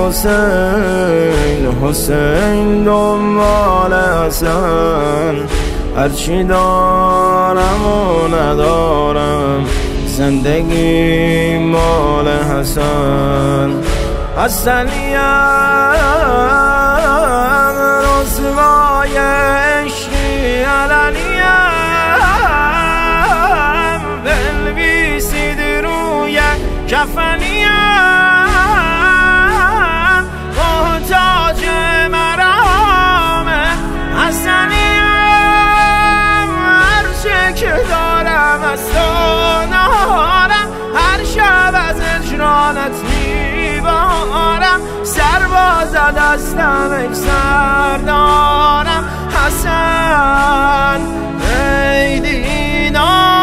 حسین حسین دنبال حسن، هرچی دارم و ندارم زندگی مال حسن. حسنیم رسوای عشقی علنیم، بنویسید روی کفنیم، محتاج مرام حسنیم. هرچه که دارم از تو نارم، هر شب از اجرانت میبارم، سرباز دستم اکسر دارم حسن. ای دینار